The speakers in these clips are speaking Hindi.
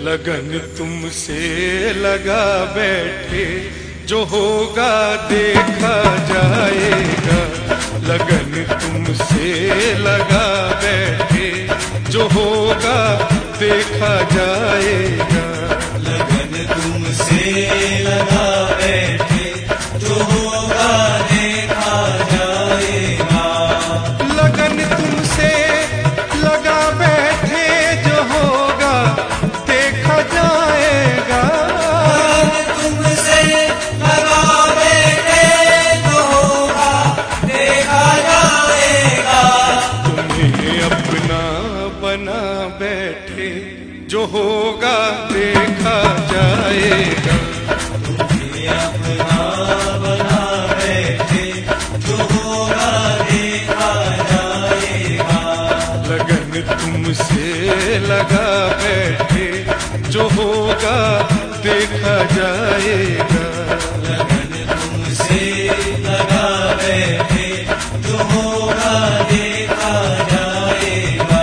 लगन तुमसे लगा बैठे, जो होगा देखा जाएगा। लगन तुमसे लगा बैठे, जो होगा देखा जाएगा। लगन तुमसे लगा बैठे, जो होगा देखा जाएगा। लगन तुमसे लगा बैठे, जो होगा देखा जाएगा। लगन तुमसे लगा बैठे, जो होगा देखा जाएगा। तुम्हें अपना बना बैठे, जो होगा देखा जाएगा। तुम्हें अपना बना बैठे, जो होगा देखा जाएगा। लगन तुमसे लगा बैठे, जो होगा देखा जाएगा। लगन तुमसे लगा बैठे, जो होगा देखा जाएगा।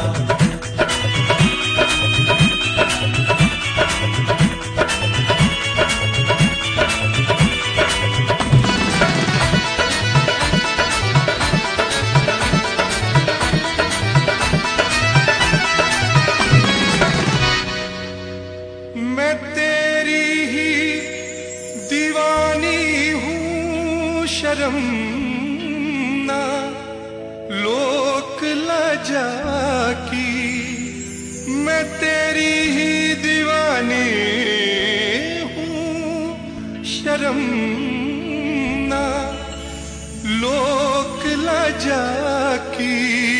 मैं तेरी ही दीवानी हूँ, शर्म ना लोक लजा की। मैं तेरी ही दीवानी हूँ, शर्म ना लोक लजा की।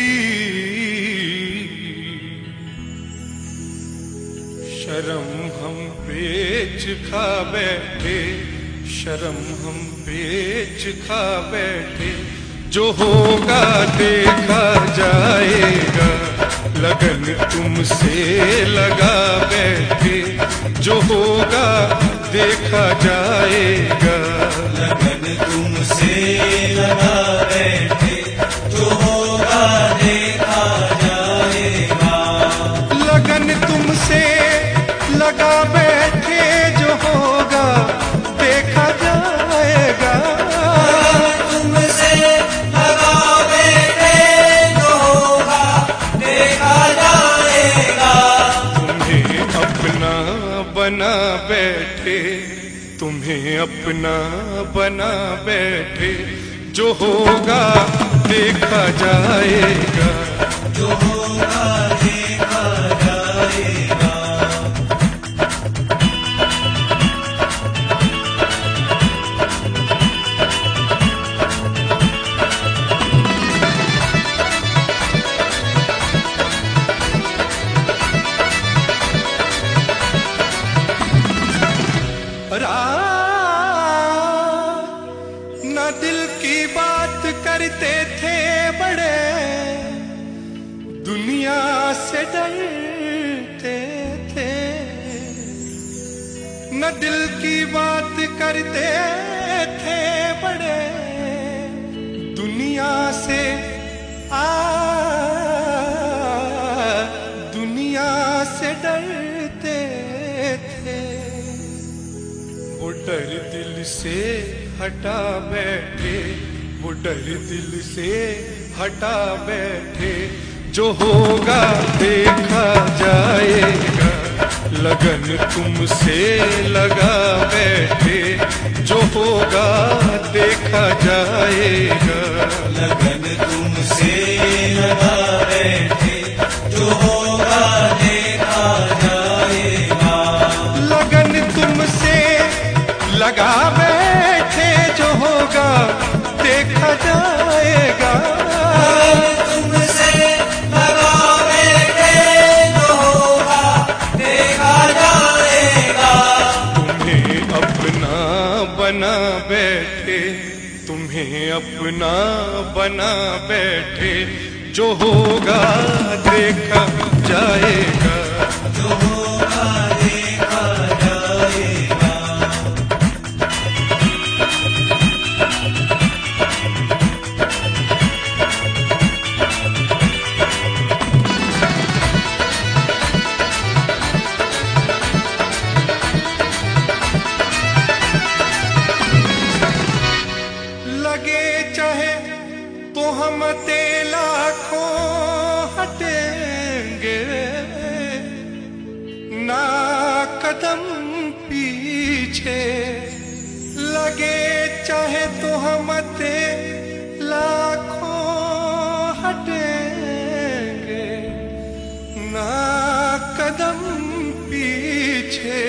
शर्म हम बेच खा बैठे, शर्म हम बेच खा बैठे, जो होगा देखा जाएगा। लगन तुमसे लगा बैठे, जो होगा देखा जाएगा। लगन तुमसे लगा बैठे, जो होगा देखा जाएगा। लगन तुमसे लगा बैठे, जो होगा देखा जाएगा। तुमसे लगा बैठे, जो होगा देखा जाएगा। तुम्हें अपना बना बैठे, तुम्हें अपना बना बैठे, जो होगा देखा जाएगा। जो होगा देखा जाएगा। न दिल की बात करते थे बड़े, दुनिया से डरते थे। न दिल की बात करते थे बड़े, दुनिया से दुनिया से डरते थे। वो डर दिल से हटा बैठे, वो डर दिल से हटा बैठे, जो होगा देखा जाएगा। लगन तुमसे लगा बैठे, जो होगा देखा जाएगा। लगन तुमसे लगा बैठे, जो होगा देखा जाएगा। लगन तुमसे लगा बैठे, जो होगा देखा जाएगा। तुमसे लगा बैठे, जो होगा देखा जाएगा। तुम्हें अपना बना बैठे, तुम्हें अपना बना बैठे, जो होगा देखा जाएगा। जो होगा देखा जाएगा। कदम पीछे लगे चाहे तो हम लाखों हटेंगे ना कदम पीछे।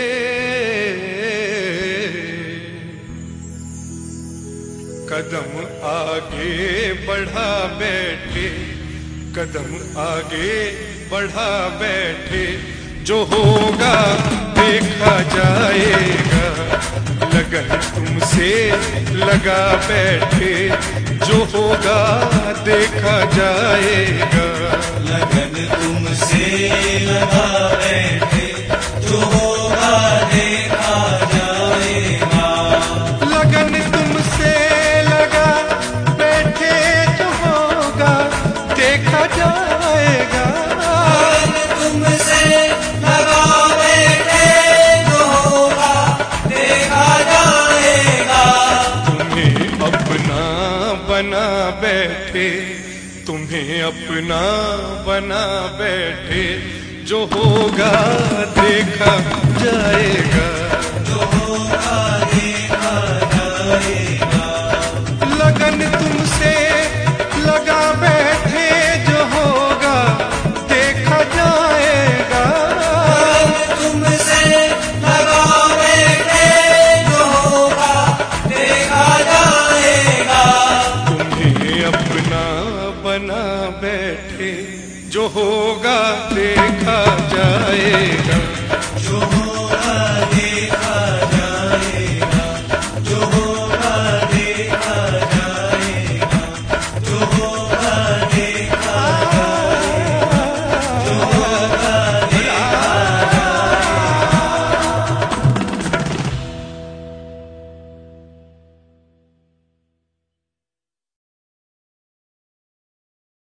कदम आगे बढ़ा बैठे, कदम आगे बढ़ा बैठे, जो होगा देखा जाएगा। लगन तुमसे लगा बैठे, जो होगा देखा जाएगा। लगन तुमसे लगा बैठे, जो होगा देखा जाएगा। लगन तुमसे लगा बैठे, जो होगा देखा जाएगा। लगन तुमसे लगा बैठे, जो होगा देखा जाएगा। तुम्हें अपना बना बैठे, तुम्हें अपना बना बैठे, जो होगा देखा जाएगा। जो होगा देखा जाएगा। लगन तुमसे लगा बैठे, जो होगा देखा जाएगा। लगन तुमसे लगा बैठे, जो होगा देखा जाएगा। तुम्हें अपना बना बैठे, जो होगा देखा जाएगा।